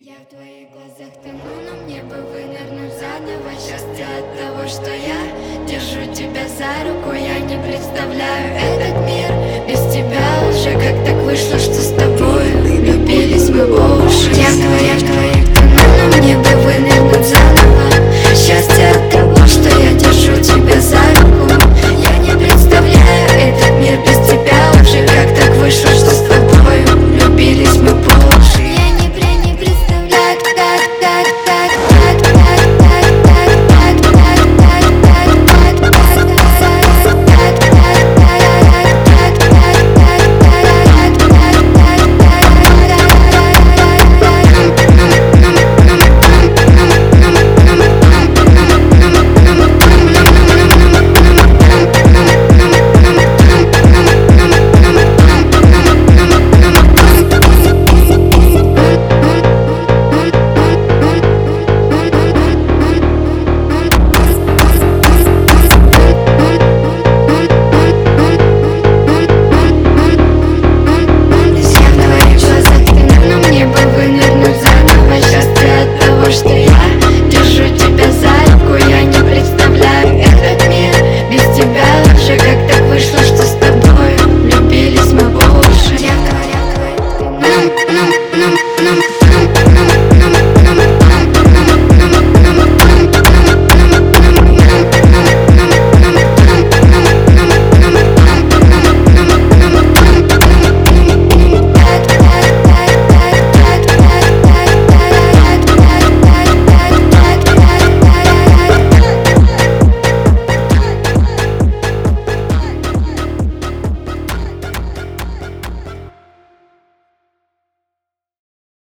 Я в твоих глазах тону, но мне бы вынырнуть заново. Счастье от того, что я держу тебя за руку. Я не представляю этот мир без тебя уже. Как так вышло, что с тобой влюбились мы по уши. Я в